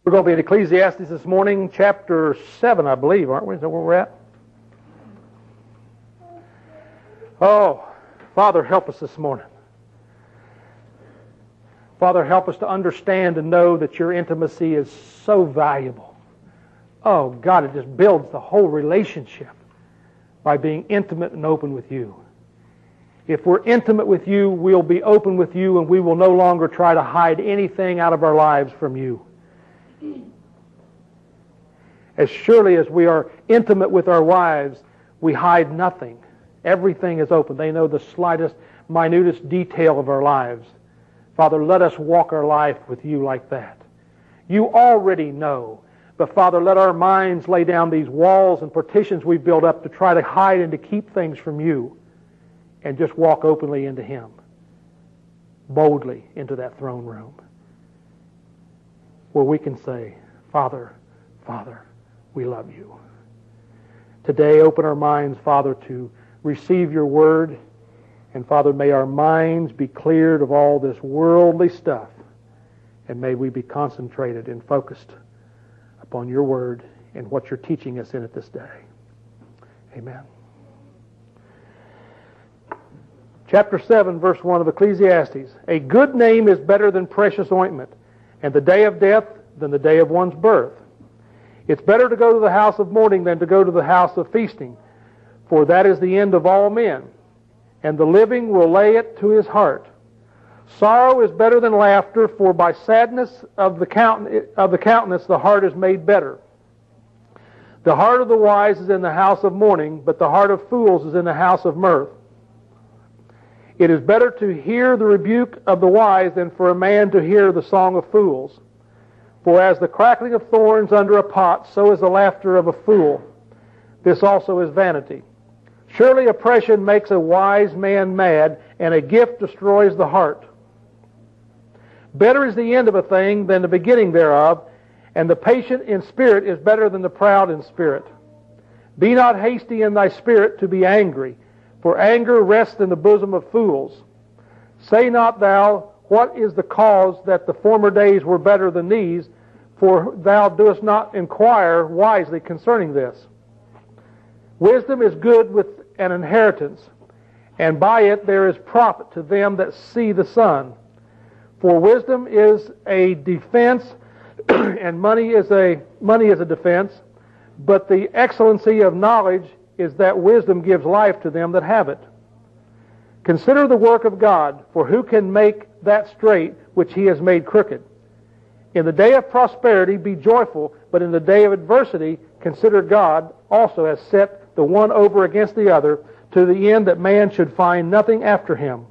We're going to be in Ecclesiastes this morning, chapter 7, I believe, aren't we? Is that where we're at? Oh, Father, help us this morning. Father, help us to understand and know that your intimacy is so valuable. Oh, God, it just builds the whole relationship by being intimate and open with you. If we're intimate with you, we'll be open with you, and we will no longer try to hide anything out of our lives from you. As surely as we are intimate with our wives, we hide nothing. Everything is open. They know the slightest, minutest detail of our lives. Father, let us walk our life with you like that. You already know. But Father, let our minds lay down these walls and partitions we've built up to try to hide and to keep things from you, and just walk openly into Him, boldly into that throne room, where we can say, Father, Father, we love you. Today, open our minds, Father, to receive your word. And Father, may our minds be cleared of all this worldly stuff. And may we be concentrated and focused upon your word and what you're teaching us in it this day. Amen. Chapter 7, verse 1 of Ecclesiastes. A good name is better than precious ointment, and the day of death than the day of one's birth. It's better to go to the house of mourning than to go to the house of feasting, for that is the end of all men, and the living will lay it to his heart. Sorrow is better than laughter, for by sadness of the countenance the heart is made better. The heart of the wise is in the house of mourning, but the heart of fools is in the house of mirth. It is better to hear the rebuke of the wise than for a man to hear the song of fools. For as the crackling of thorns under a pot, so is the laughter of a fool. This also is vanity. Surely oppression makes a wise man mad, and a gift destroys the heart. Better is the end of a thing than the beginning thereof, and the patient in spirit is better than the proud in spirit. Be not hasty in thy spirit to be angry, for anger rests in the bosom of fools. Say not thou, what is the cause that the former days were better than these? For thou doest not inquire wisely concerning this. Wisdom is good with an inheritance, and by it there is profit to them that see the sun. For wisdom is a defense, and money is a defense, but the excellency of knowledge is that wisdom gives life to them that have it. Consider the work of God, for who can make that straight which he has made crooked? In the day of prosperity be joyful, but in the day of adversity consider God also has set the one over against the other, to the end that man should find nothing after him.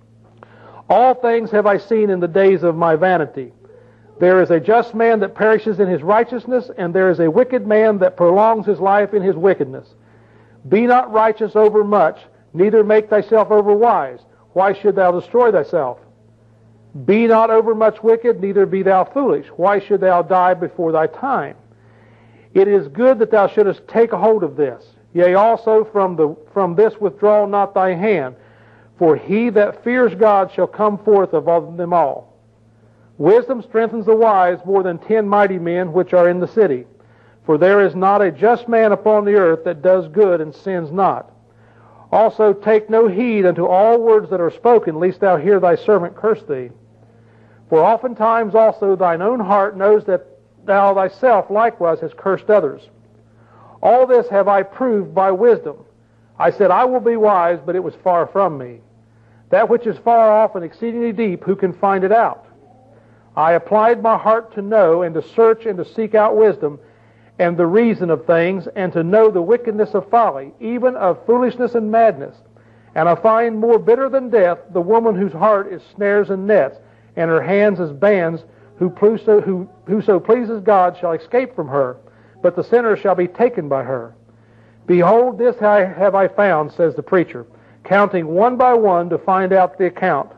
All things have I seen in the days of my vanity. There is a just man that perishes in his righteousness, and there is a wicked man that prolongs his life in his wickedness. Be not righteous over much, neither make thyself over wise. Why should thou destroy thyself? Be not over much wicked, neither be thou foolish. Why should thou die before thy time? It is good that thou shouldest take a hold of this. Yea, also from this withdraw not thy hand, for he that fears God shall come forth of them all. Wisdom strengthens the wise more than 10 mighty men which are in the city. For there is not a just man upon the earth that does good and sins not. Also take no heed unto all words that are spoken, lest thou hear thy servant curse thee. For oftentimes also thine own heart knows that thou thyself likewise hast cursed others. All this have I proved by wisdom. I said, I will be wise, but it was far from me. That which is far off and exceedingly deep, who can find it out? I applied my heart to know and to search and to seek out wisdom, and the reason of things, and to know the wickedness of folly, even of foolishness and madness. And I find more bitter than death the woman whose heart is snares and nets, and her hands as bands. Whoso pleases God shall escape from her, but the sinner shall be taken by her. Behold, this have I found, says the preacher, counting one by one to find out the account,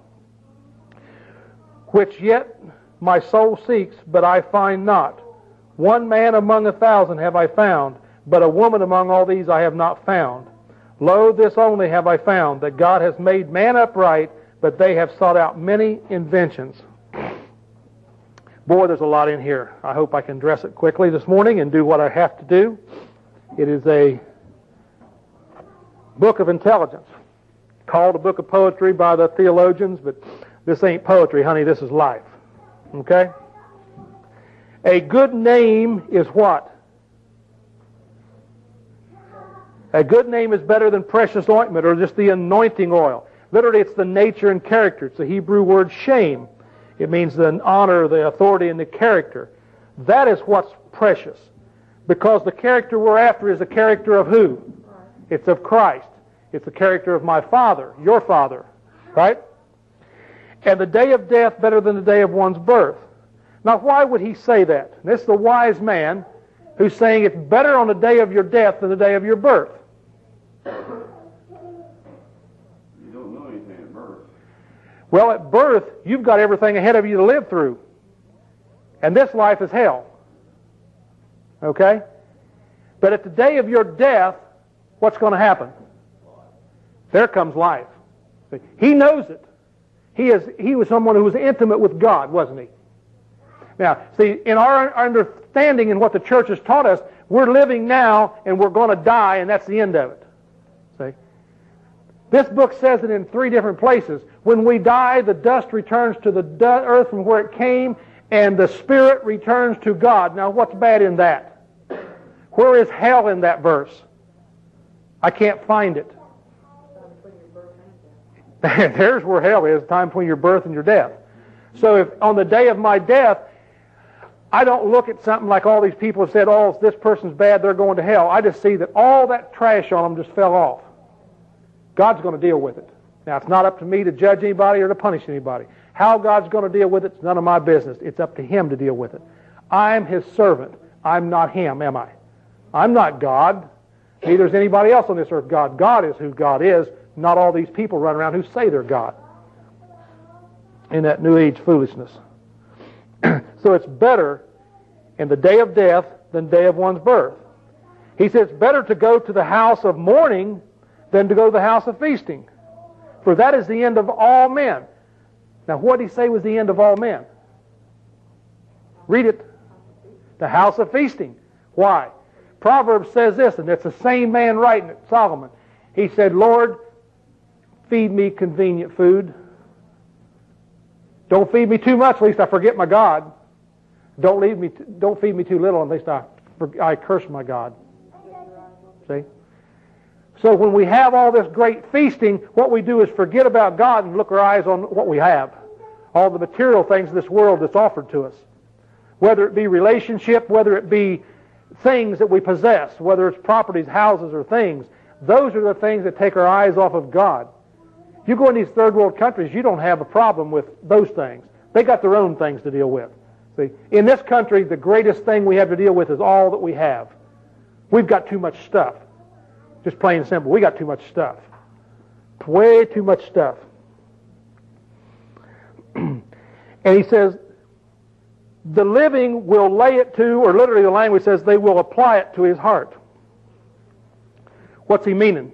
which yet my soul seeks, but I find not. One man among 1,000 have I found, but a woman among all these I have not found. Lo, this only have I found, that God has made man upright, but they have sought out many inventions. Boy, there's a lot in here. I hope I can address it quickly this morning and do what I have to do. It is a book of intelligence, called a book of poetry by the theologians, but this ain't poetry, honey. This is life. Okay? A good name is what? A good name is better than precious ointment or just the anointing oil. Literally, it's the nature and character. It's the Hebrew word shem. It means the honor, the authority, and the character. That is what's precious. Because the character we're after is the character of who? It's of Christ. It's the character of my Father, your Father. Right? And the day of death better than the day of one's birth. Now, why would he say that? This is the wise man who's saying it's better on the day of your death than the day of your birth. Well, at birth, you've got everything ahead of you to live through. And this life is hell. Okay? But at the day of your death, what's going to happen? There comes life. See, he knows it. He was someone who was intimate with God, wasn't he? Now, see, in our understanding in what the church has taught us, we're living now and we're going to die, and that's the end of it. See? This book says it in 3 different places. When we die, the dust returns to the earth from where it came, and the spirit returns to God. Now, what's bad in that? Where is hell in that verse? I can't find it. There's where hell is, the time between your birth and your death. So if on the day of my death, I don't look at something like all these people have said, oh, this person's bad, they're going to hell. I just see that all that trash on them just fell off. God's going to deal with it. Now, it's not up to me to judge anybody or to punish anybody. How God's going to deal with it is none of my business. It's up to Him to deal with it. I'm His servant. I'm not Him, am I? I'm not God. Neither is anybody else on this earth God. God is who God is, not all these people run around who say they're God. In that New Age foolishness. So it's better in the day of death than the day of one's birth. He says, better to go to the house of mourning than to go to the house of feasting. For that is the end of all men. Now, what did he say was the end of all men? Read it. The house of feasting. Why? Proverbs says this, and it's the same man writing it, Solomon. He said, Lord, feed me convenient food. Don't feed me too much, lest I forget my God. Don't feed me too little, at least I curse my God. See? So when we have all this great feasting, what we do is forget about God and look our eyes on what we have. All the material things of this world that's offered to us. Whether it be relationship, whether it be things that we possess, whether it's properties, houses, or things. Those are the things that take our eyes off of God. If you go in these third world countries, you don't have a problem with those things. They got their own things to deal with. See, in this country, the greatest thing we have to deal with is all that we have. We've got too much stuff. Just plain and simple. We got too much stuff. Way too much stuff. And he says, the living will lay it to, or literally the language says, they will apply it to his heart. What's he meaning?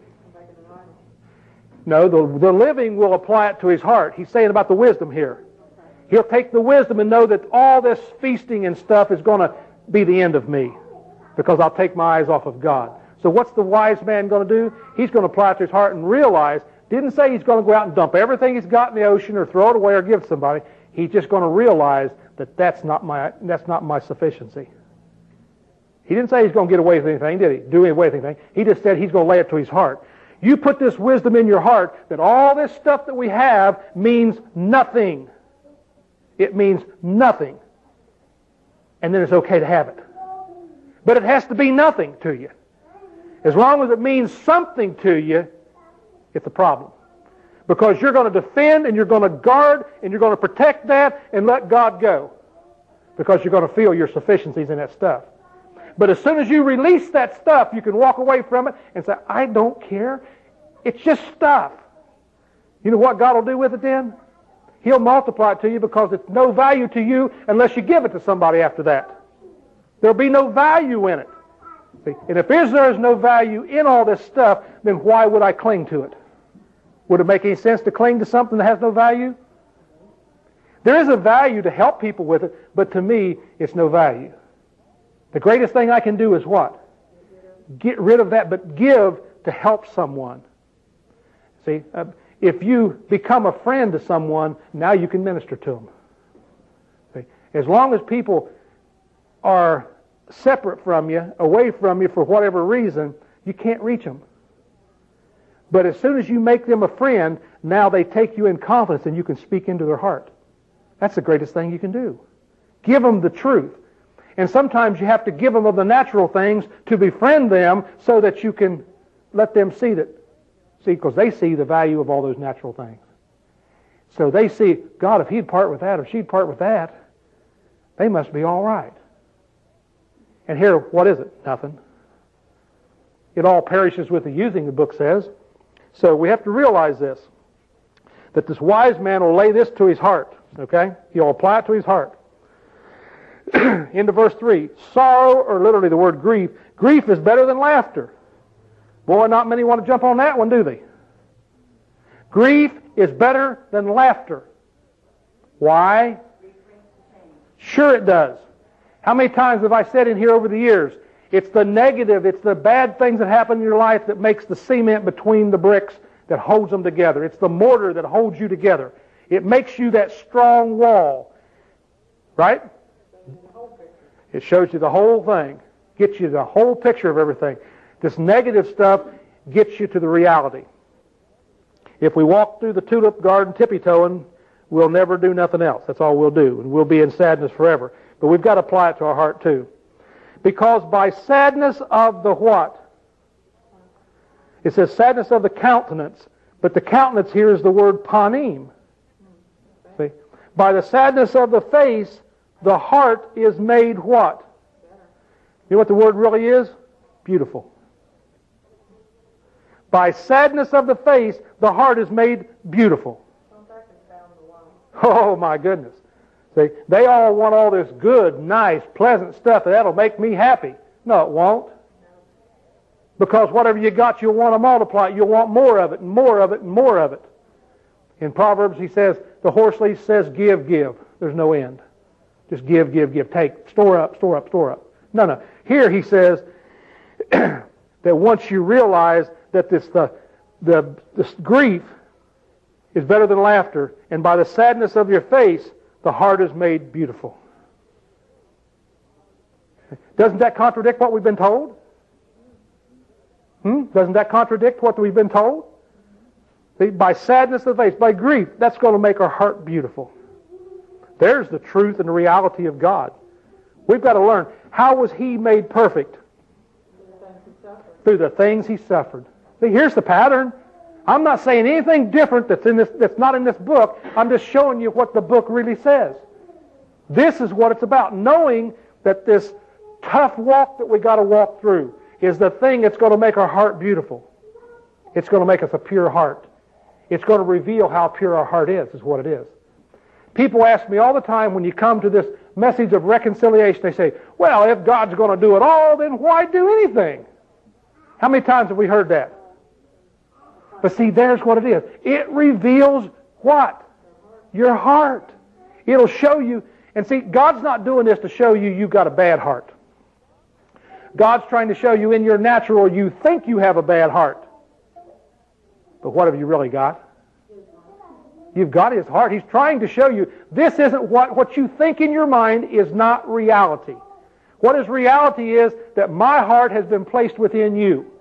No, the living will apply it to his heart. He's saying about the wisdom here. He'll take the wisdom and know that all this feasting and stuff is going to be the end of me because I'll take my eyes off of God. So what's the wise man going to do? He's going to apply it to his heart and realize, didn't say he's going to go out and dump everything he's got in the ocean or throw it away or give it to somebody. He's just going to realize that that's not my sufficiency. He didn't say he's going to get away with anything, did he? Do away with anything. He just said he's going to lay it to his heart. You put this wisdom in your heart that all this stuff that we have means nothing. It means nothing. And then it's okay to have it. But it has to be nothing to you. As long as it means something to you, it's a problem. Because you're going to defend and you're going to guard and you're going to protect that and let God go. Because you're going to feel your sufficiencies in that stuff. But as soon as you release that stuff, you can walk away from it and say, I don't care. It's just stuff. You know what God will do with it then? He'll multiply it to you because it's no value to you unless you give it to somebody after that. There'll be no value in it. See? And if there is no value in all this stuff, then why would I cling to it? Would it make any sense to cling to something that has no value? There is a value to help people with it, but to me, it's no value. The greatest thing I can do is what? Get rid of that, but give to help someone. See, if you become a friend to someone, now you can minister to them. See? As long as people are separate from you, away from you for whatever reason, you can't reach them. But as soon as you make them a friend, now they take you in confidence and you can speak into their heart. That's the greatest thing you can do. Give them the truth. And sometimes you have to give them of the natural things to befriend them so that you can let them see that. See, because they see the value of all those natural things. So they see, God, if he'd part with that or she'd part with that, they must be all right. And here, what is it? Nothing. It all perishes with the using, the book says. So we have to realize this, that this wise man will lay this to his heart. Okay? He'll apply it to his heart. Into verse 3. Sorrow, or literally the word grief, grief is better than laughter. Boy, not many want to jump on that one, do they? Grief is better than laughter. Why? Sure it does. How many times have I said in here over the years, it's the negative, it's the bad things that happen in your life that makes the cement between the bricks that holds them together. It's the mortar that holds you together. It makes you that strong wall. Right? It shows you the whole thing. Gets you the whole picture of everything. This negative stuff gets you to the reality. If we walk through the tulip garden tippy-toeing, we'll never do nothing else. That's all we'll do. And we'll be in sadness forever. But we've got to apply it to our heart too. Because by sadness of the what? It says sadness of the countenance. But the countenance here is the word panim. See? By the sadness of the face, the heart is made what? You know what the word really is? Beautiful. By sadness of the face, the heart is made beautiful. Oh my goodness. See, they all want all this good, nice, pleasant stuff that'll make me happy. No, it won't. Because whatever you got, you'll want to multiply it. You'll want more of it, and more of it, and more of it. In Proverbs, he says, the horse leaf says, give, give. There's no end. Just give, give, give. Take, store up, store up, store up. No. Here he says that once you realize that this grief is better than laughter, and by the sadness of your face, the heart is made beautiful. Doesn't that contradict what we've been told? Doesn't that contradict what we've been told? See, by sadness of the face, by grief, that's going to make our heart beautiful. There's the truth and the reality of God. We've got to learn, how was he made perfect? Through the things he suffered. See, here's the pattern. I'm not saying anything different that's not in this book. I'm just showing you what the book really says. This is what it's about. Knowing that this tough walk that we got to walk through is the thing that's going to make our heart beautiful. It's going to make us a pure heart. It's going to reveal how pure our heart is what it is. People ask me all the time when you come to this message of reconciliation, they say, well, if God's going to do it all, then why do anything? How many times have we heard that? But see, there's what it is. It reveals what? Your heart. It'll show you. And see, God's not doing this to show you you've got a bad heart. God's trying to show you in your natural you think you have a bad heart. But what have you really got? You've got his heart. He's trying to show you this isn't what you think in your mind is not reality. What is reality is that my heart has been placed within you.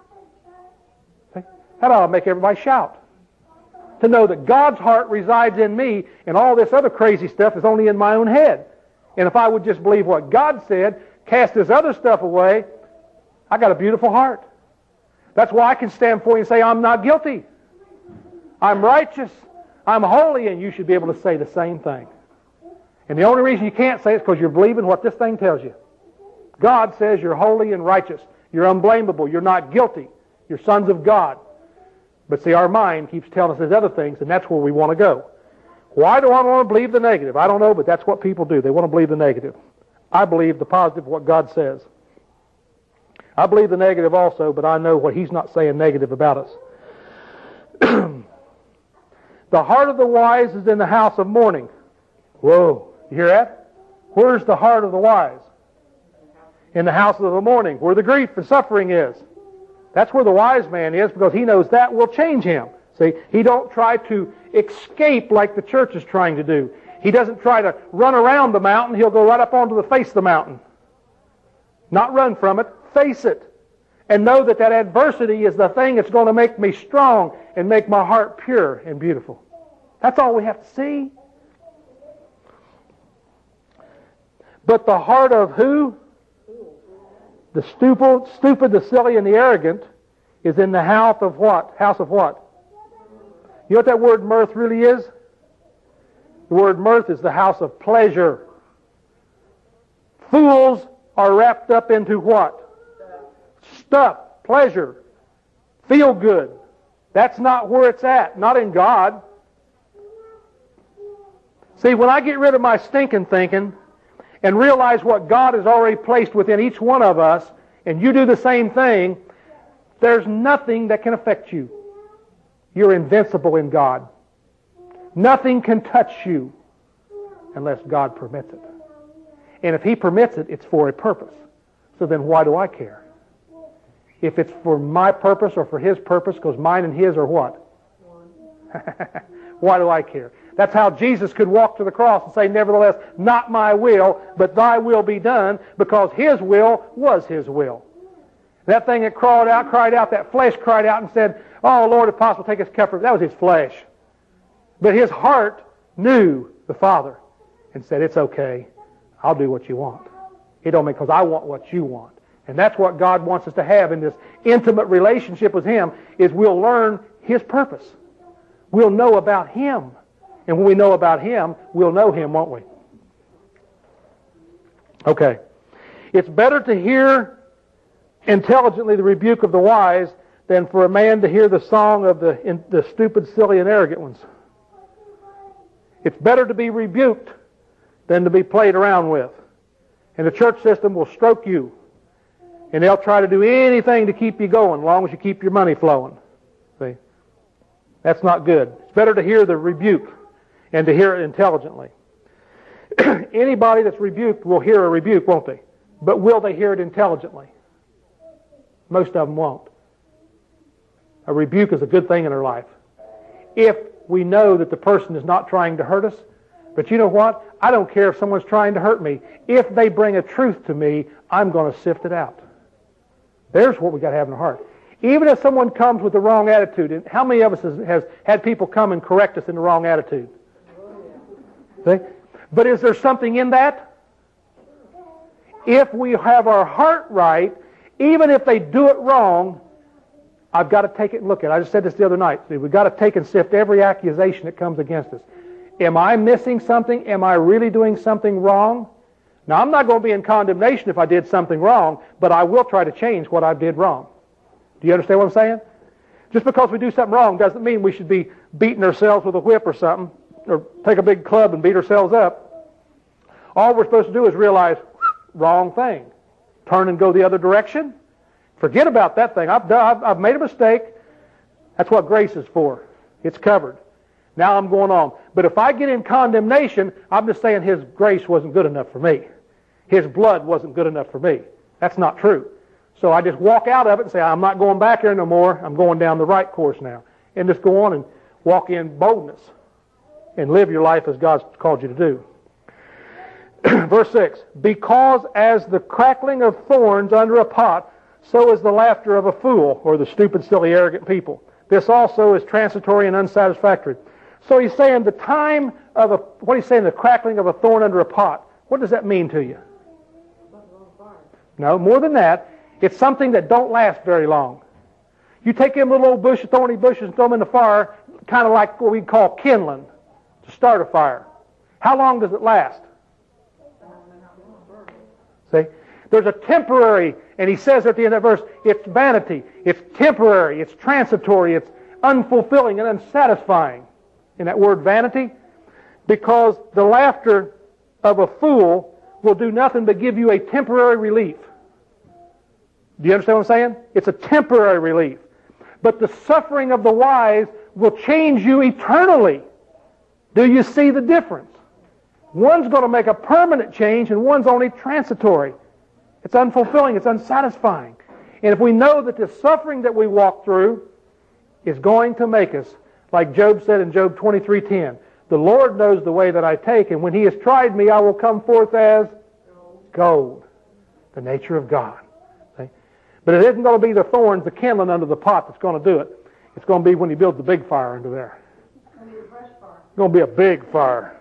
That ought to make everybody shout. To know that God's heart resides in me and all this other crazy stuff is only in my own head. And if I would just believe what God said, cast this other stuff away, I got a beautiful heart. That's why I can stand before you and say, I'm not guilty. I'm righteous. I'm holy, and you should be able to say the same thing. And the only reason you can't say it is because you're believing what this thing tells you. God says you're holy and righteous. You're unblameable. You're not guilty. You're sons of God. But see, our mind keeps telling us these other things, and that's where we want to go. Why do I want to believe the negative? I don't know, but that's what people do. They want to believe the negative. I believe the positive, what God says. I believe the negative also, but I know what he's not saying negative about us. The heart of the wise is in the house of mourning. Whoa, you hear that? Where's the heart of the wise? In the house of the mourning, where the grief and suffering is. That's where the wise man is, because he knows that will change him. See, he don't try to escape like the church is trying to do. He doesn't try to run around the mountain. He'll go right up onto the face of the mountain. Not run from it, face it. And know that that adversity is the thing that's going to make me strong and make my heart pure and beautiful. That's all we have to see. But the heart of who? The stupid, the silly, and the arrogant is in the house of what? House of what? You know what that word mirth really is? The word mirth is the house of pleasure. Fools are wrapped up into what? Stuff, pleasure, feel good. That's not where it's at, not in God. See, when I get rid of my stinking thinking and realize what God has already placed within each one of us, and you do the same thing, there's nothing that can affect you. You're invincible in God. Nothing can touch you unless God permits it. And if He permits it, it's for a purpose. So then why do I care? If it's for my purpose or for His purpose, because mine and His are what? Why do I care? That's how Jesus could walk to the cross and say, nevertheless, not my will, but thy will be done, because His will was His will. That thing that cried out, that flesh cried out and said, oh, Lord, if possible, take this cup from me. That was his flesh. But his heart knew the Father and said, it's okay. I'll do what you want. It don't make, because I want what you want. And that's what God wants us to have in this intimate relationship with Him, is we'll learn His purpose. We'll know about Him. And when we know about Him, we'll know Him, won't we? Okay. It's better to hear intelligently the rebuke of the wise than for a man to hear the song of the stupid, silly, and arrogant ones. It's better to be rebuked than to be played around with. And the church system will stroke you. And they'll try to do anything to keep you going as long as you keep your money flowing. See? That's not good. It's better to hear the rebuke and to hear it intelligently. Anybody that's rebuked will hear a rebuke, won't they? But will they hear it intelligently? Most of them won't. A rebuke is a good thing in our life. If we know that the person is not trying to hurt us, but you know what? I don't care if someone's trying to hurt me. If they bring a truth to me, I'm going to sift it out. There's what we got to have in our heart. Even if someone comes with the wrong attitude, and how many of us has had people come and correct us in the wrong attitude? See? But is there something in that? If we have our heart right, even if they do it wrong, I've got to take it and look at it. I just said this the other night. See, we've got to take and sift every accusation that comes against us. Am I missing something? Am I really doing something wrong? Now, I'm not going to be in condemnation if I did something wrong, but I will try to change what I did wrong. Do you understand what I'm saying? Just because we do something wrong doesn't mean we should be beating ourselves with a whip or something, or take a big club and beat ourselves up. All we're supposed to do is realize, wrong thing. Turn and go the other direction. Forget about that thing. I've made a mistake. That's what grace is for. It's covered. Now I'm going on. But if I get in condemnation, I'm just saying His grace wasn't good enough for me. His blood wasn't good enough for me. That's not true. So I just walk out of it and say, I'm not going back here no more. I'm going down the right course now. And just go on and walk in boldness and live your life as God's called you to do. Verse 6, because as the crackling of thorns under a pot, so is the laughter of a fool, or the stupid, silly, arrogant people. This also is transitory and unsatisfactory. So he's saying the time of what he's saying, the crackling of a thorn under a pot. What does that mean to you? No, more than that. It's something that don't last very long. You take them little old thorny bushes and throw them in the fire, kind of like what we call kindling, to start a fire. How long does it last? See? There's a temporary, and he says at the end of that verse, it's vanity, it's temporary, it's transitory, it's unfulfilling and unsatisfying. In that word vanity, because the laughter of a fool will do nothing but give you a temporary relief. Do you understand what I'm saying? It's a temporary relief. But the suffering of the wise will change you eternally. Do you see the difference? One's going to make a permanent change and one's only transitory. It's unfulfilling. It's unsatisfying. And if we know that the suffering that we walk through is going to make us, like Job said in Job 23:10, the Lord knows the way that I take, and when He has tried me, I will come forth as gold. The nature of God. See? But it isn't going to be the thorns, the kindling under the pot that's going to do it. It's going to be when He builds the big fire under there. It's going to be a fresh fire. It's going to be a big fire.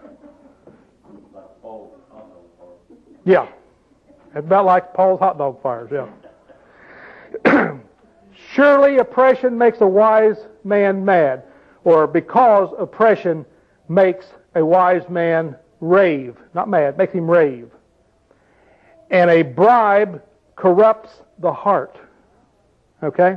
Yeah. It's about like Paul's hot dog fires, yeah. Surely oppression makes a wise man mad, or because oppression makes a wise man rave. Not mad, makes him rave. And a bribe corrupts the heart. Okay?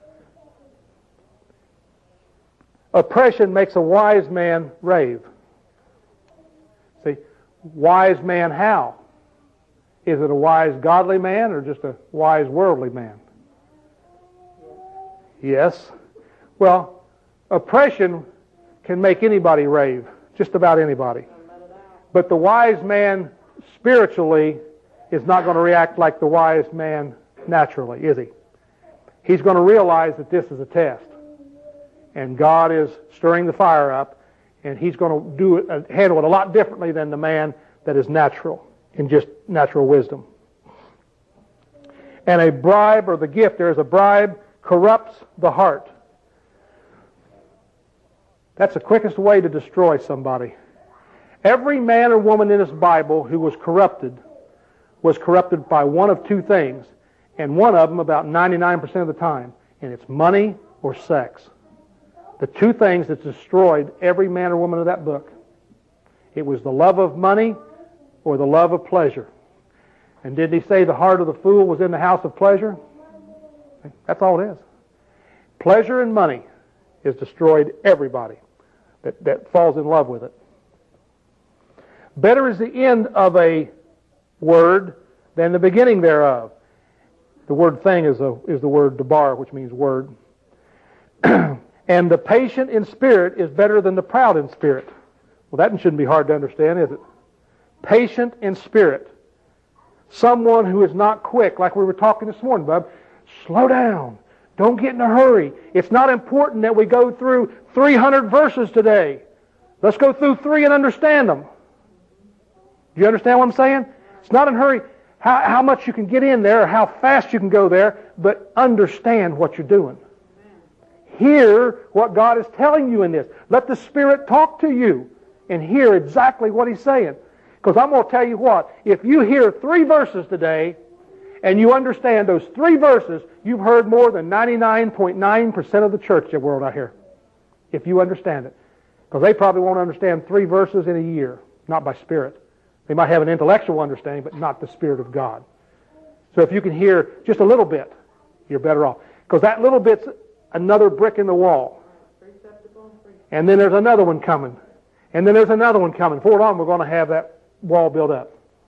Oppression makes a wise man rave. See, wise man how? Is it a wise godly man or just a wise worldly man? Yes. Well, oppression can make anybody rave, just about anybody. But the wise man spiritually is not going to react like the wise man naturally, is he? He's going to realize that this is a test. And God is stirring the fire up, and He's going to handle it a lot differently than the man that is natural, in just natural wisdom. And a bribe, or the gift, there is a bribe, corrupts the heart. That's the quickest way to destroy somebody. Every man or woman in this Bible who was corrupted by one of two things, and one of them about 99% of the time, and it's money or sex. The two things that destroyed every man or woman of that book. It was the love of money or the love of pleasure. And didn't He say the heart of the fool was in the house of pleasure? That's all it is. Pleasure and money has destroyed everybody that falls in love with it. Better is the end of a word than the beginning thereof. The word thing is the word debar, which means word. And the patient in spirit is better than the proud in spirit. Well, that shouldn't be hard to understand, is it? Patient in spirit. Someone who is not quick, like we were talking this morning, Bub. Slow down. Don't get in a hurry. It's not important that we go through 300 verses today. Let's go through 3 and understand them. Do you understand what I'm saying? It's not in a hurry how much you can get in there or how fast you can go there, but understand what you're doing. Hear what God is telling you in this. Let the Spirit talk to you and hear exactly what He's saying. Because I'm going to tell you what, if you hear 3 verses today, and you understand those 3 verses, you've heard more than 99.9% of the church world out here. If you understand it. Because they probably won't understand 3 verses in a year, not by Spirit. They might have an intellectual understanding, but not the Spirit of God. So if you can hear just a little bit, you're better off. Because that little bit's another brick in the wall. And then there's another one coming. And then there's another one coming. Before long, we're going to have that wall built up.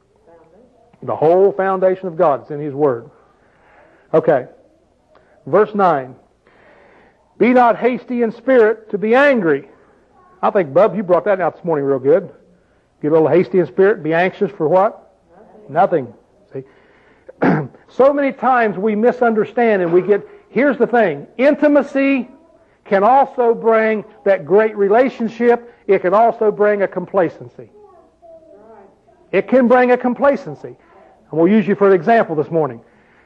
The whole foundation of God is in His Word. Okay. Verse 9. Be not hasty in spirit to be angry. I think, Bub, you brought that out this morning real good. Get a little hasty in spirit, be anxious for what? Nothing. See? So many times we misunderstand and we get, here's the thing, intimacy can also bring that great relationship. It can also bring a complacency. It can bring a complacency. And we'll use you for an example this morning.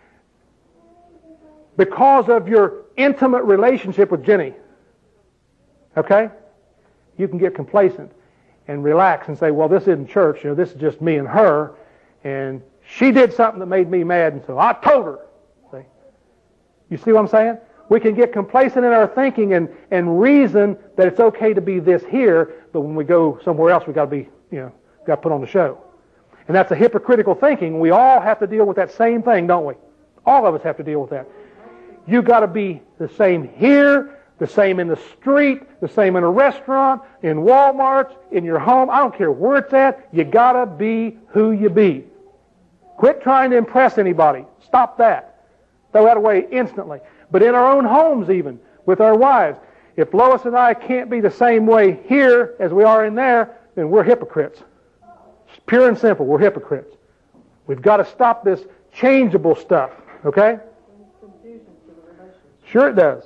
Because of your intimate relationship with Jenny, okay, you can get complacent and relax and say, well, this isn't church, this is just me and her, and she did something that made me mad, and so I told her. See? You see what I'm saying? We can get complacent in our thinking and reason that it's okay to be this here, but when we go somewhere else, we got to be, got to put on the show. And that's a hypocritical thinking. We all have to deal with that same thing, don't we? All of us have to deal with that. You got to be the same here, the same in the street, the same in a restaurant, in Walmart, in your home. I don't care where it's at. You got to be who you be. Quit trying to impress anybody. Stop that. Throw that away instantly. But in our own homes even, with our wives, if Lois and I can't be the same way here as we are in there, then we're hypocrites. Pure and simple, we're hypocrites. We've got to stop this changeable stuff, okay? Sure it does.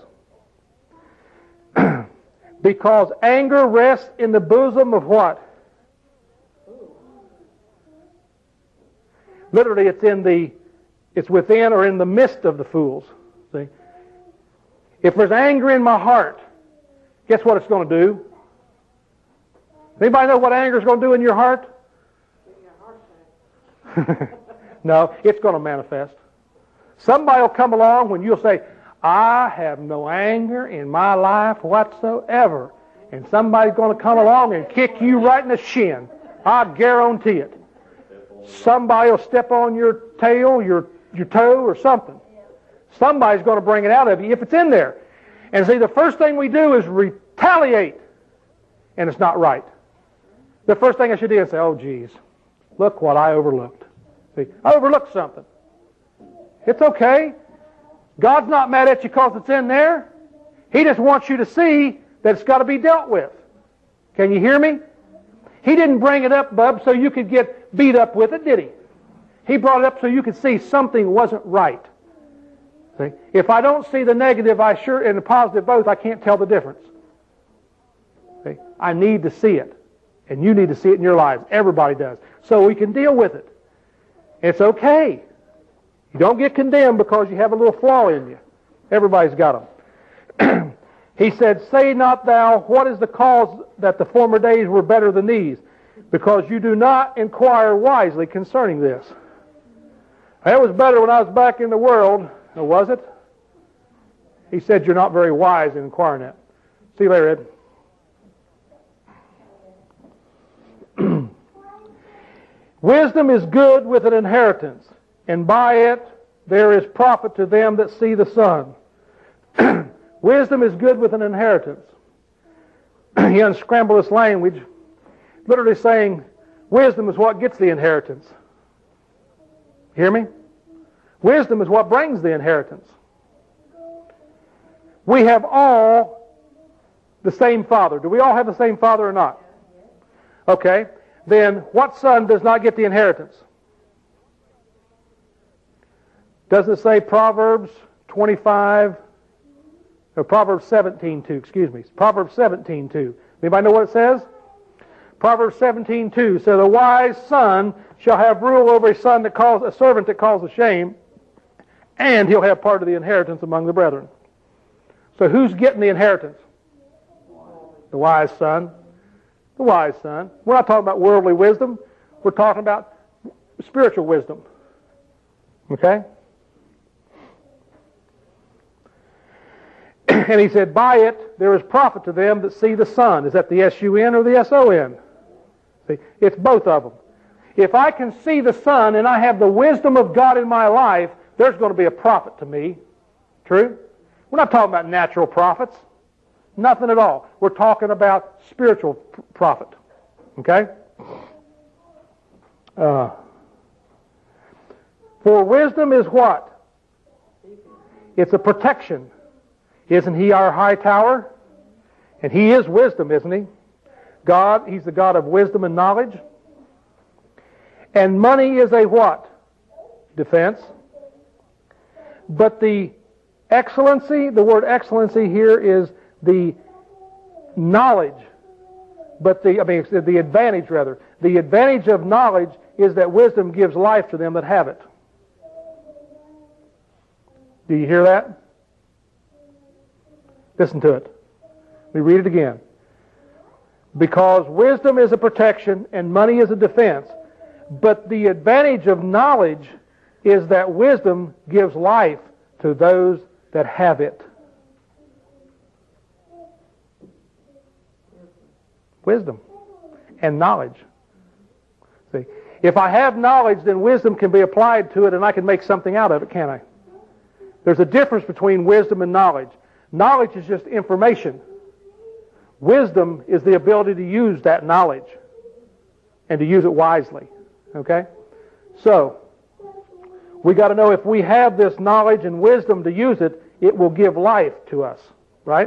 Because anger rests in the bosom of what? Literally, it's within or in the midst of the fools. See? If there's anger in my heart, guess what it's going to do? Anybody know what anger is going to do in your heart? No, it's going to manifest. Somebody will come along when you'll say, I have no anger in my life whatsoever. And somebody's going to come along and kick you right in the shin. I guarantee it. Somebody will step on your tail, your toe, or something. Somebody's going to bring it out of you if it's in there. And see, the first thing we do is retaliate. And it's not right. The first thing I should do is say, oh, geez, look what I overlooked. See, I overlooked something. It's okay. God's not mad at you because it's in there. He just wants you to see that it's got to be dealt with. Can you hear me? He didn't bring it up, bub, so you could get beat up with it, did he? He brought it up so you could see something wasn't right. See? If I don't see the negative, and the positive both, I can't tell the difference. See? I need to see it. And you need to see it in your lives. Everybody does. So we can deal with it. It's okay. You don't get condemned because you have a little flaw in you. Everybody's got them. He said, say not thou, what is the cause that the former days were better than these? Because you do not inquire wisely concerning this. It was better when I was back in the world. Or was it? He said, you're not very wise in inquiring that. See you later, Ed. Wisdom is good with an inheritance, and by it there is profit to them that see the sun. Wisdom is good with an inheritance. He unscrambled this language, literally saying, wisdom is what gets the inheritance. Hear me? Wisdom is what brings the inheritance. We have all the same father. Do we all have the same father or not? Okay. Then what son does not get the inheritance? Doesn't it say Proverbs 25, or Proverbs 17:2, excuse me. Proverbs 17:2. Anybody know what it says? Proverbs 17:2 says, a wise son shall have rule over a servant that calls a shame, and he'll have part of the inheritance among the brethren. So who's getting the inheritance? The wise son. The wise son. We're not talking about worldly wisdom. We're talking about spiritual wisdom. Okay? And he said, by it there is profit to them that see the sun. Is that the S-U-N or the S-O-N? See, it's both of them. If I can see the sun and I have the wisdom of God in my life, there's going to be a profit to me. True? We're not talking about natural profits. Nothing at all. We're talking about spiritual profit. Okay? For wisdom is what? It's a protection. Isn't He our high tower? And He is wisdom, isn't He? God, He's the God of wisdom and knowledge. And money is a what? Defense. But the excellency, the word excellency here is the knowledge, but the advantage rather. The advantage of knowledge is that wisdom gives life to them that have it. Do you hear that? Listen to it. Let me read it again. Because wisdom is a protection and money is a defense, but the advantage of knowledge is that wisdom gives life to those that have it. Wisdom and knowledge. See, if I have knowledge, then wisdom can be applied to it and I can make something out of it, can't I? There's a difference between wisdom and knowledge. Knowledge is just information. Wisdom is the ability to use that knowledge and to use it wisely. Okay? So, we got to know if we have this knowledge and wisdom to use it, it will give life to us. Right?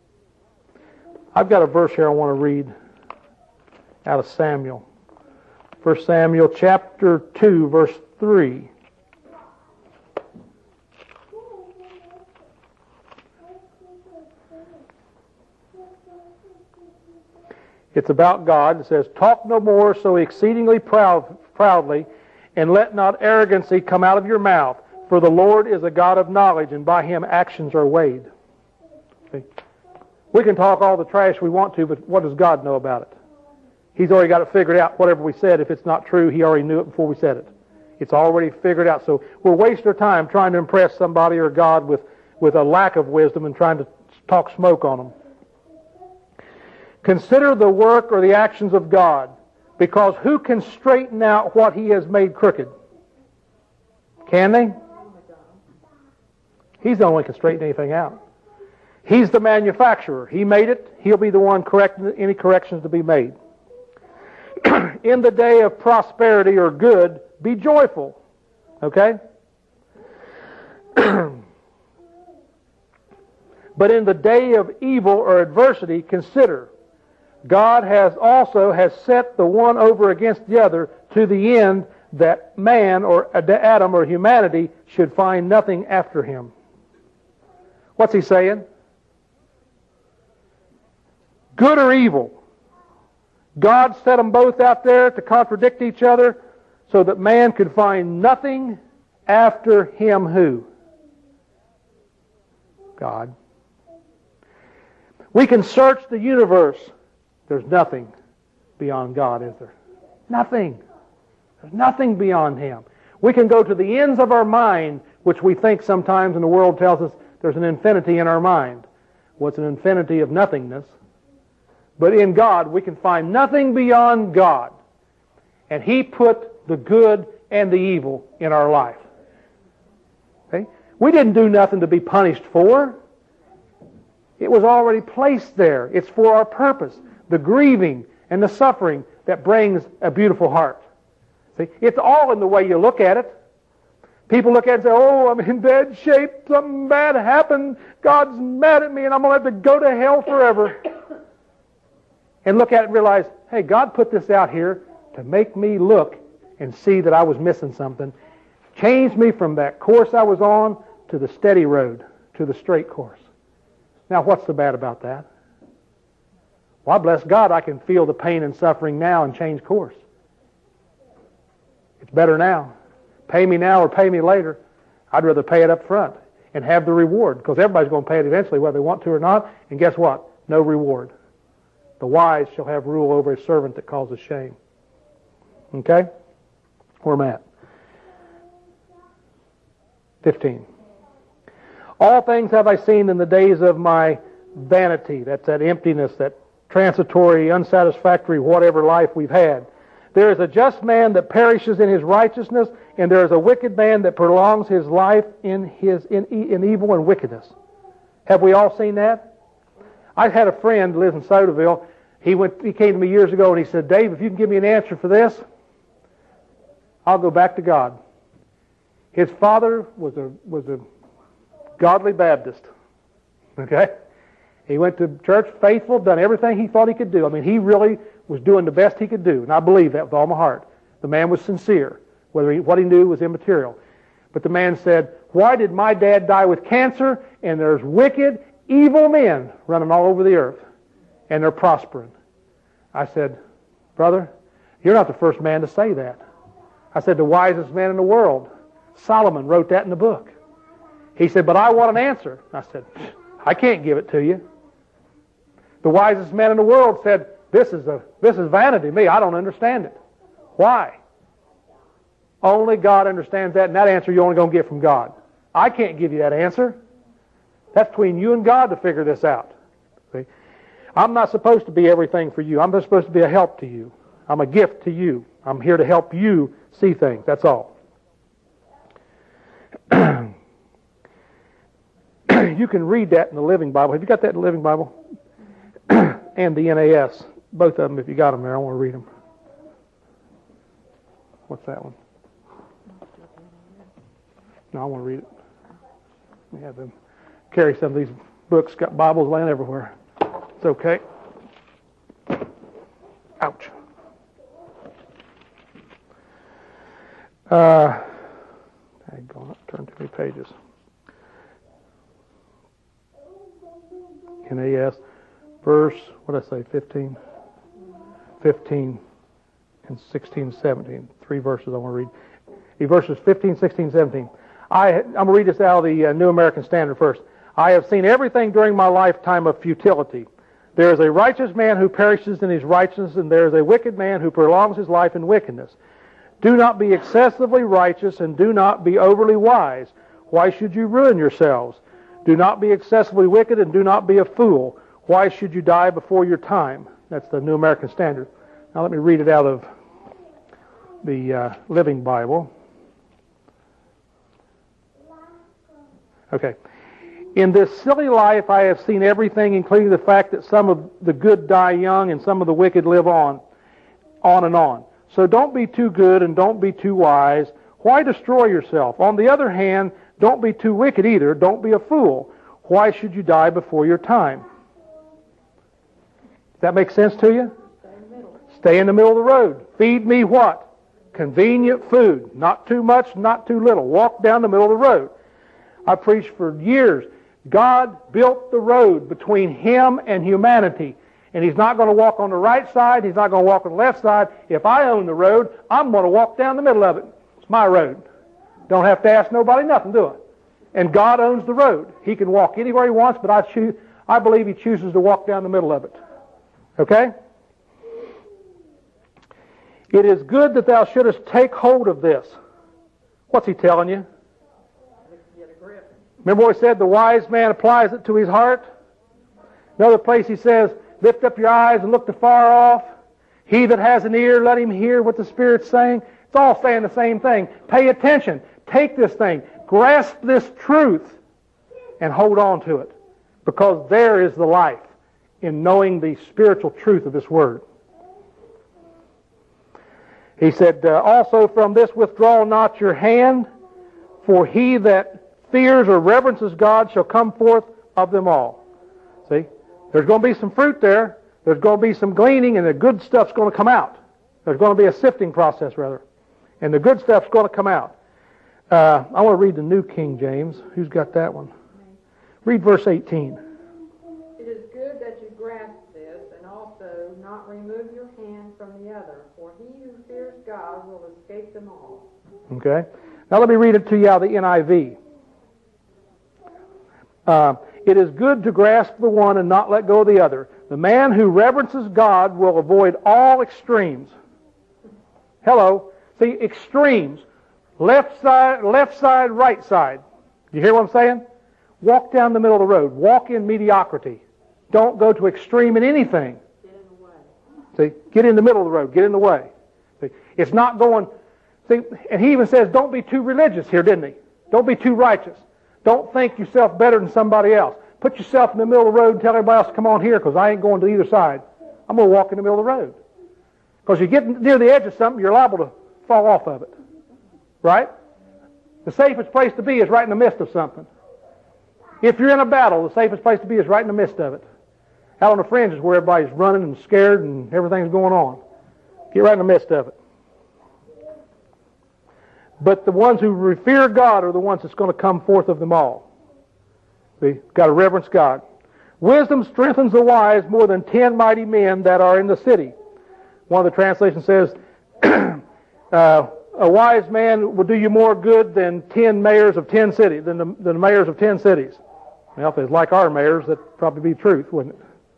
I've got a verse here I want to read out of Samuel. 1 Samuel chapter 2, verse 3. It's about God. It says, "Talk no more so exceedingly proudly, and let not arrogancy come out of your mouth. For the Lord is a God of knowledge, and by Him actions are weighed." See? We can talk all the trash we want to, but what does God know about it? He's already got it figured out. Whatever we said, if it's not true, He already knew it before we said it. It's already figured out. So we'll waste our time trying to impress somebody or God with a lack of wisdom and trying to talk smoke on them. Consider the work or the actions of God, because who can straighten out what He has made crooked? Can they? He's the only one who can straighten anything out. He's the manufacturer. He made it. He'll be the one correcting any corrections to be made. In the day of prosperity or good, be joyful. Okay? But in the day of evil or adversity, consider. God has set the one over against the other, to the end that man or Adam or humanity should find nothing after him. What's he saying? Good or evil, God set them both out there to contradict each other so that man could find nothing after him. Who? God. We can search the universe. There's nothing beyond God, is there? Nothing. There's nothing beyond Him. We can go to the ends of our mind, which we think sometimes, and the world tells us there's an infinity in our mind. Well, it's an infinity of nothingness. But in God, we can find nothing beyond God. And He put the good and the evil in our life. Okay? We didn't do nothing to be punished for. It was already placed there. It's for our purpose. The grieving and the suffering that brings a beautiful heart. See, it's all in the way you look at it. People look at it and say, "Oh, I'm in bad shape. Something bad happened. God's mad at me and I'm going to have to go to hell forever." And look at it and realize, hey, God put this out here to make me look and see that I was missing something. Changed me from that course I was on to the steady road, to the straight course. Now, what's so bad about that? Well, I bless God I can feel the pain and suffering now and change course. It's better now. Pay me now or pay me later. I'd rather pay it up front and have the reward, because everybody's going to pay it eventually whether they want to or not. And guess what? No reward. The wise shall have rule over a servant that causes shame. Okay? Where am I at? 15. All things have I seen in the days of my vanity. That's that emptiness, that transitory, unsatisfactory, whatever life we've had. There is a just man that perishes in his righteousness, and there is a wicked man that prolongs his life in evil and wickedness. Have we all seen that? I had a friend who lives in Sodaville. He came to me years ago and he said, "Dave, if you can give me an answer for this, I'll go back to God." His father was a godly Baptist. Okay? He went to church faithful, done everything he thought he could do. I mean, he really was doing the best he could do, and I believe that with all my heart. The man was sincere. What he knew was immaterial. But the man said, "Why did my dad die with cancer, and there's wicked, evil men running all over the earth, and they're prospering?" I said, "Brother, you're not the first man to say that." I said, "The wisest man in the world, Solomon, wrote that in the book." He said, "But I want an answer." I said, "I can't give it to you." The wisest man in the world said, This is vanity to me. I don't understand it." Why? Only God understands that, and that answer you're only going to get from God. I can't give you that answer. That's between you and God to figure this out. See? I'm not supposed to be everything for you. I'm just supposed to be a help to you. I'm a gift to you. I'm here to help you see things. That's all. You can read that in the Living Bible. Have you got that in the Living Bible? And the NAS. Both of them, if you got them there. I want to read them. What's that one? No, I want to read it. We have them carry some of these books. Got Bibles laying everywhere. It's okay. Ouch. Hang on, turn too many pages. NAS, verse, what did I say, 15? 15 and 16, 17. 3 verses I want to read. Verses 15, 16, 17. I'm going to read this out of the New American Standard first. I have seen everything during my lifetime of futility. There is a righteous man who perishes in his righteousness, and there is a wicked man who prolongs his life in wickedness. Do not be excessively righteous, and do not be overly wise. Why should you ruin yourselves? Do not be excessively wicked, and do not be a fool. Why should you die before your time? That's the New American Standard. Now let me read it out of the Living Bible. Okay. In this silly life I have seen everything, including the fact that some of the good die young and some of the wicked live on and on. So don't be too good and don't be too wise. Why destroy yourself? On the other hand, don't be too wicked either. Don't be a fool. Why should you die before your time? Does that make sense to you? Stay in the middle of the road. Feed me what? Convenient food. Not too much, not too little. Walk down the middle of the road. I preached for years. God built the road between Him and humanity. And He's not going to walk on the right side. He's not going to walk on the left side. If I own the road, I'm going to walk down the middle of it. It's my road. Don't have to ask nobody nothing, do I? And God owns the road. He can walk anywhere He wants, but I believe He chooses to walk down the middle of it. Okay? It is good that thou shouldest take hold of this. What's He telling you? Remember what He said? The wise man applies it to his heart. Another place He says, lift up your eyes and look afar off. He that has an ear, let him hear what the Spirit's saying. It's all saying the same thing. Pay attention. Take this thing. Grasp this truth and hold on to it. Because there is the life in knowing the spiritual truth of this Word. He said, also from this withdraw not your hand, for he that fears or reverences God shall come forth of them all. See? There's going to be some fruit there. There's going to be some gleaning, and the good stuff's going to come out. There's going to be a sifting process, rather. And the good stuff's going to come out. I want to read the New King James. Who's got that one? Read verse 18. It is good that you grasp this, and also not remove your hand from the other, for he who fears God will escape them all. Okay. Now let me read it to you out of the NIV. It is good to grasp the one and not let go of the other. The man who reverences God will avoid all extremes. Hello. See, extremes. Left side, right side. You hear what I'm saying? Walk down the middle of the road. Walk in mediocrity. Don't go to extreme in anything. Get in the way. See, get in the middle of the road. Get in the way. See, it's not going... See, and He even says, don't be too religious here, didn't He? Don't be too righteous. Don't think yourself better than somebody else. Put yourself in the middle of the road and tell everybody else to come on here, because I ain't going to either side. I'm going to walk in the middle of the road. Because you get near the edge of something, you're liable to fall off of it. Right? The safest place to be is right in the midst of something. If you're in a battle, the safest place to be is right in the midst of it. Out on the fringe is where everybody's running and scared and everything's going on. Get right in the midst of it. But the ones who revere God are the ones that's going to come forth of them all. See? Got to reverence God. Wisdom strengthens the wise more than 10 mighty men that are in the city. One of the translations says, a wise man will do you more good than 10 mayors of 10 cities, than the mayors of 10 cities. Well, if it's like our mayors, that'd probably be truth, wouldn't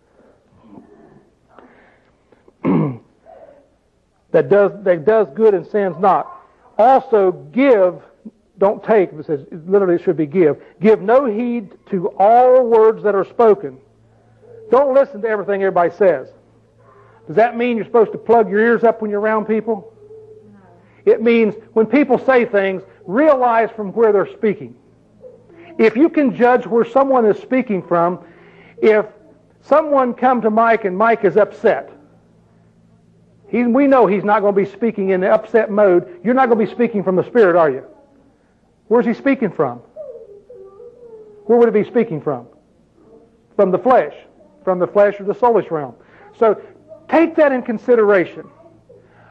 it? that does good and sins not. Also give, don't take, it says, literally it should be give. Give no heed to all words that are spoken. Don't listen to everything everybody says. Does that mean you're supposed to plug your ears up when you're around people? No. It means when people say things, realize from where they're speaking. If you can judge where someone is speaking from, if someone come to Mike and Mike is upset, we know he's not going to be speaking in the upset mode. You're not going to be speaking from the Spirit, are you? Where's he speaking from? Where would he be speaking from? From the flesh. From the flesh or the soulish realm. So take that in consideration.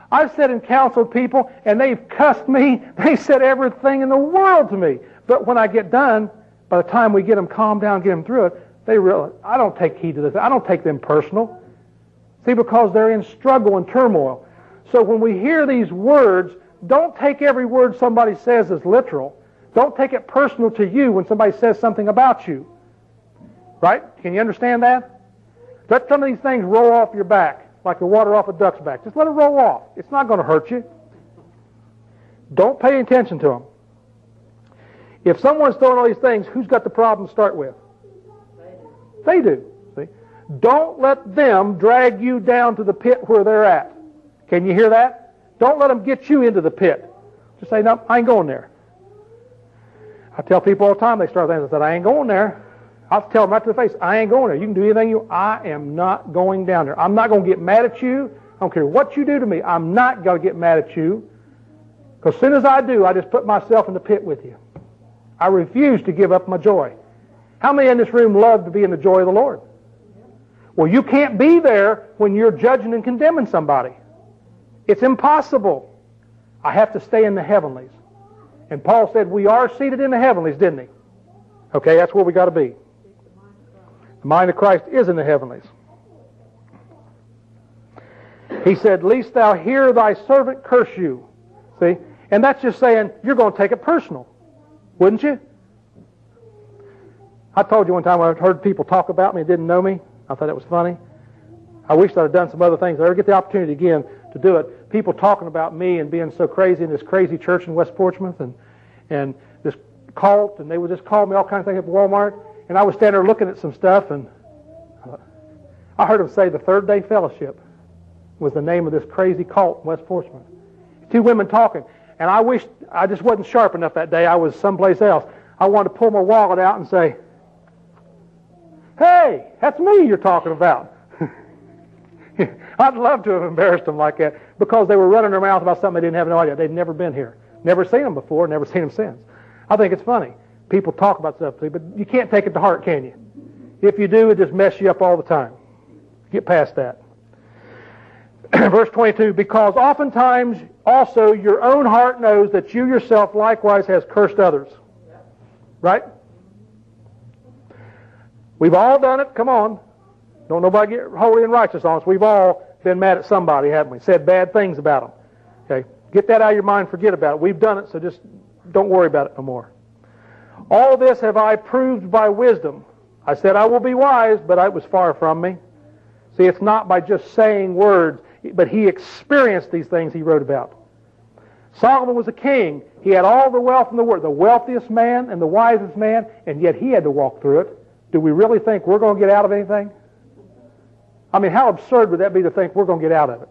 I've sat and counseled people, and they've cussed me. They said everything in the world to me. But when I get done, by the time we get them calmed down, get them through it, they realize, I don't take heed to this. I don't take them personal. See, because they're in struggle and turmoil. So when we hear these words, don't take every word somebody says as literal. Don't take it personal to you when somebody says something about you. Right? Can you understand that? Let some of these things roll off your back like the water off a duck's back. Just let it roll off. It's not going to hurt you. Don't pay attention to them. If someone's throwing all these things, who's got the problem to start with? They do. See? Don't let them drag you down to the pit where they're at. Can you hear that? Don't let them get you into the pit. Just say, no, I ain't going there. I tell people all the time, they start things, I said, I ain't going there. I'll tell them right to the face, I ain't going there. You can do anything I am not going down there. I'm not going to get mad at you. I don't care what you do to me. I'm not going to get mad at you. Because as soon as I do, I just put myself in the pit with you. I refuse to give up my joy. How many in this room love to be in the joy of the Lord? Well, you can't be there when you're judging and condemning somebody. It's impossible. I have to stay in the heavenlies. And Paul said we are seated in the heavenlies, didn't he? Okay, that's where we got to be. The mind of Christ is in the heavenlies. He said, "Lest thou hear thy servant curse you." See? And that's just saying you're going to take it personal. Wouldn't you? I told you one time when I heard people talk about me and didn't know me. I thought that was funny. I wish I'd have done some other things. If I ever get the opportunity again to do it. People talking about me and being so crazy in this crazy church in West Portsmouth and this cult, and they would just call me all kinds of things at Walmart. And I was standing there looking at some stuff, and I heard them say the Third Day Fellowship was the name of this crazy cult in West Portsmouth. Two women talking. And I wished I just wasn't sharp enough that day. I was someplace else. I wanted to pull my wallet out and say, "Hey, that's me you're talking about." I'd love to have embarrassed them like that because they were running their mouth about something they didn't have no idea. They'd never been here. Never seen them before, never seen them since. I think it's funny. People talk about stuff, but you can't take it to heart, can you? If you do, it just messes you up all the time. Get past that. Verse 22, "Because oftentimes also your own heart knows that you yourself likewise has cursed others." Right? We've all done it. Come on. Don't nobody get holy and righteous on us. We've all been mad at somebody, haven't we? Said bad things about them. Okay? Get that out of your mind. Forget about it. We've done it, so just don't worry about it no more. "All this have I proved by wisdom. I said I will be wise, but it was far from me." See, it's not by just saying words, but he experienced these things he wrote about. Solomon was a king. He had all the wealth in the world, the wealthiest man and the wisest man, and yet he had to walk through it. Do we really think we're going to get out of anything? I mean, how absurd would that be to think we're going to get out of it?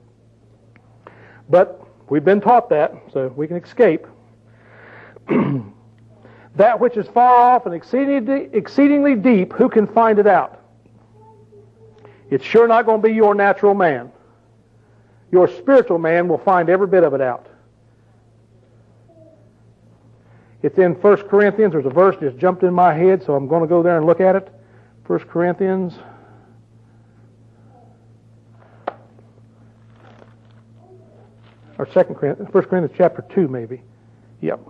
But we've been taught that, so we can escape. "That which is far off and exceedingly deep, who can find it out?" It's sure not going to be your natural man. Your spiritual man will find every bit of it out. It's in 1 Corinthians. There's a verse that just jumped in my head, so I'm going to go there and look at it. 1 Corinthians. Or 2 Corinthians. 1 Corinthians chapter 2, maybe. Yep.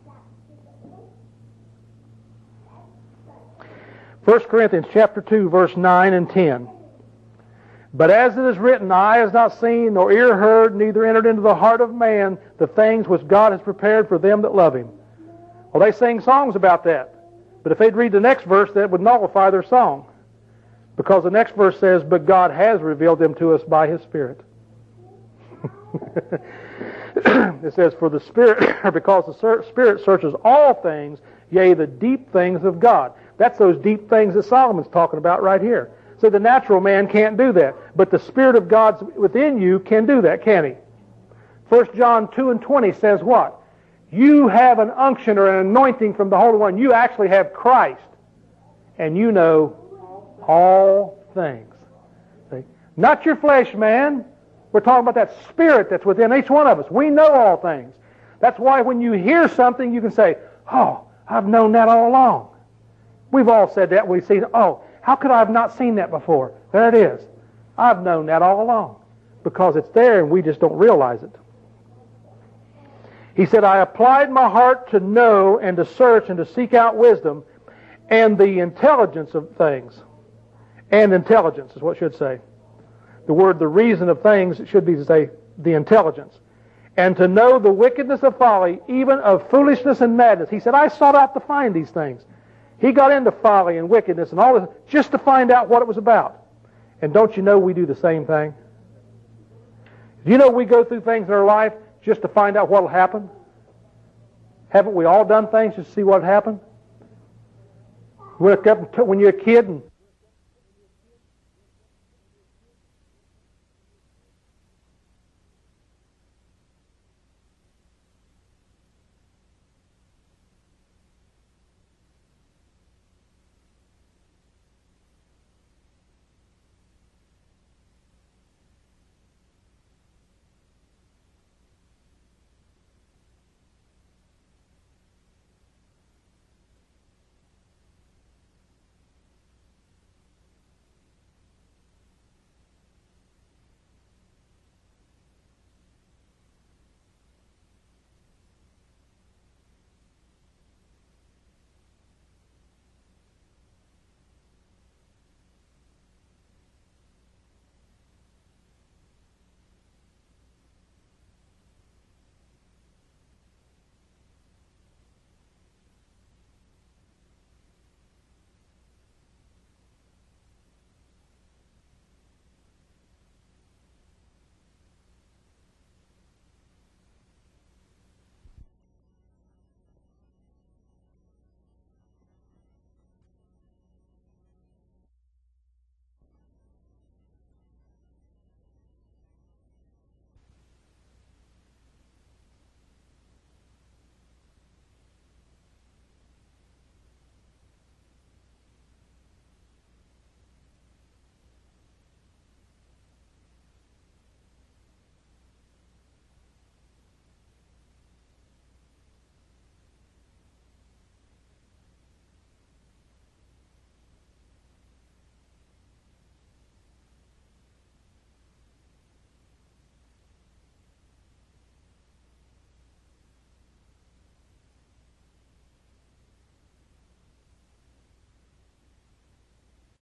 1 Corinthians chapter 2, verse 9 and 10. "But as it is written, eye has not seen, nor ear heard, neither entered into the heart of man the things which God has prepared for them that love him." Well, they sing songs about that. But if they'd read the next verse, that would nullify their song. Because the next verse says, "But God has revealed them to us by His Spirit." It says, "For the Spirit, because the Spirit searches all things, yea, the deep things of God." That's those deep things that Solomon's talking about right here. So the natural man can't do that. But the Spirit of God within you can do that, can he? 1 John 2 and 20 says what? You have an unction or an anointing from the Holy One. You actually have Christ. And you know all things. See? Not your flesh, man. We're talking about that Spirit that's within each one of us. We know all things. That's why when you hear something, you can say, "Oh, I've known that all along." We've all said that. We've seen, "Oh, how could I have not seen that before?" There it is. I've known that all along. because it's there and we just don't realize it. He said, I applied my heart to know and to search and to seek out wisdom and the intelligence of things. And intelligence is what it should say. The word, the reason of things, it should be to say the intelligence. And to know the wickedness of folly, even of foolishness and madness. He said, I sought out to find these things. He got into folly and wickedness and all this just to find out what it was about. And don't you know we do the same thing? Do you know we go through things in our life just to find out what will happen? Haven't we all done things just to see what happened? When you're a kid and